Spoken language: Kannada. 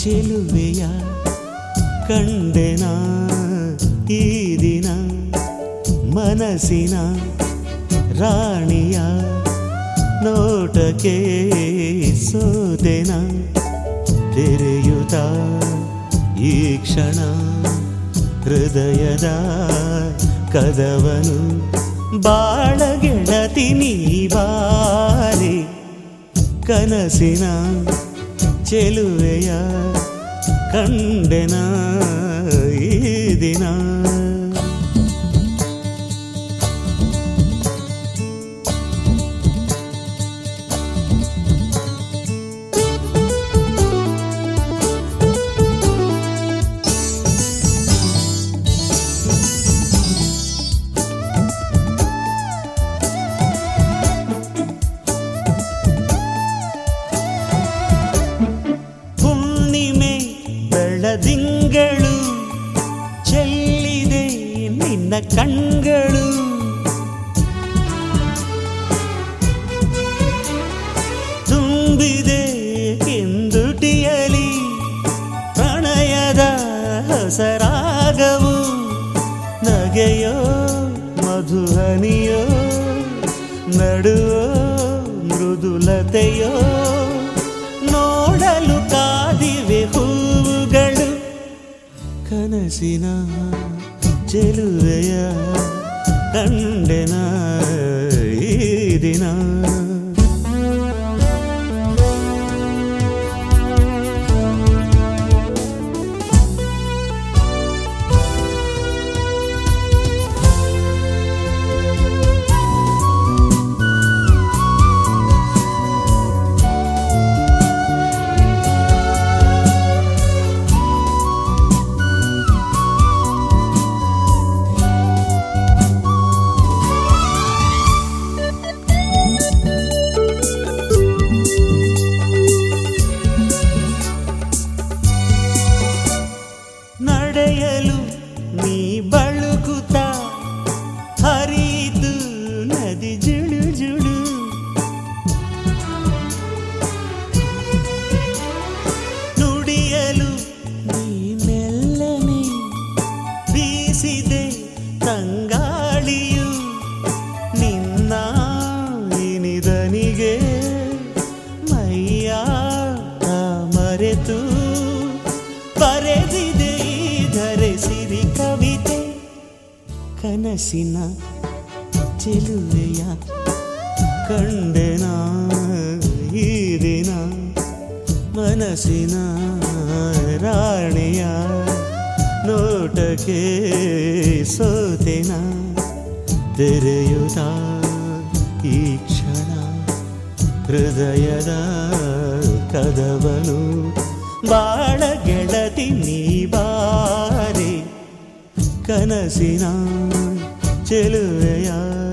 ಚೆಲುವೆಯ ಕಂಡೆನ ಈ ದಿನ ಮನಸ್ಸಿನ ರಾಣಿಯ ನೋಟಕ್ಕೆ ಸೋತೆನ ತೆರೆಯುತ್ತ ಈ ಕ್ಷಣ ಹೃದಯದ ಕದವನು ಬಾಳ ಗೆಳತಿ ನೀ ಬಾರೆ ಕನಸಿನ ಚೆಲುವೆಯ ಕಂಡೆನ ಈ ದಿನ ಬೆಳದಿಂಗಳು ಚೆಲ್ಲಿದೆ ನಿನ್ನ ಕಣ್ಗಳು ತುಂಬಿದೆ ಕೆಂದುಟಿಯಲಿ ಪ್ರಣಯದ ಹೊಸರಾಗವು ನಗೆಯೋ ಮಧುಹನಿಯೋ ನಡುವೋ ಮೃದುಲತೆಯೋ ನೋಡಲು ಕಾದಿವೆ ಹೂವುಗಳು ಕನಸಿನ ಚೆಲುವೆಯ ಕಂಡೆನ ಈ ದಿನ ನಡೆಯಲು ನೀ ಬಳುಕುತ್ತ ಹರಿದು ನದಿ ಜುಳು ಜುಳು ನುಡಿಯಲು ನೀ ಮೆಲ್ಲನೆ ಬೀಸಿದೆ ತಂಗಾಳಿಯು ನಿನ್ನ ಇನಿದನಿಗೆ ಮೈಯ ಮರೆತು ಬರೆದಿದೆ ಧರಿಸಿರಿ ಕವಿತೆ ಕನಸಿನ ಚೆಲುವೆಯ ಕಂಡೆನ ಈ ದಿನ ಮನಸ್ಸಿನ ರಾಣಿಯ ನೋಟಕ್ಕೆ ಸೋತೆನ ತೆರೆಯುತ್ತ ಈ ಕ್ಷಣ ಹೃದಯದ ಕದವನು ಬಾಳ ಗೆಳತಿ ನೀ ಬಾರೆ ಕನಸಿನ ಚೆಲುವೆಯ